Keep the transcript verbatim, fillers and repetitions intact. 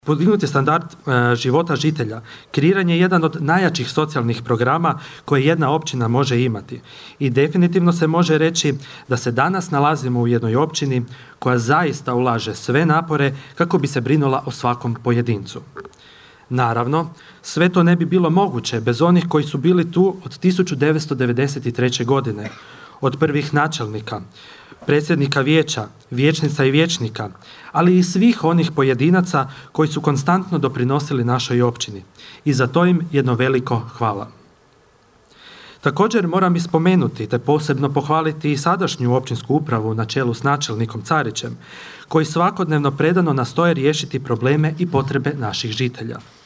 Podignuti standard e, života žitelja, kreiranje je jedan od najjačih socijalnih programa koje jedna općina može imati. I definitivno se može reći da se danas nalazimo u jednoj općini koja zaista ulaže sve napore kako bi se brinula o svakom pojedincu. Naravno, sve to ne bi bilo moguće bez onih koji su bili tu od tisuću devetsto devedeset treće. godine, od prvih načelnika, predsjednika vijeća, vijećnica i vijećnika, ali i svih onih pojedinaca koji su konstantno doprinosili našoj općini. I za to im jedno veliko hvala. Također moram i spomenuti te posebno pohvaliti i sadašnju općinsku upravu na čelu s načelnikom Carićem, koji svakodnevno predano nastoje riješiti probleme i potrebe naših žitelja.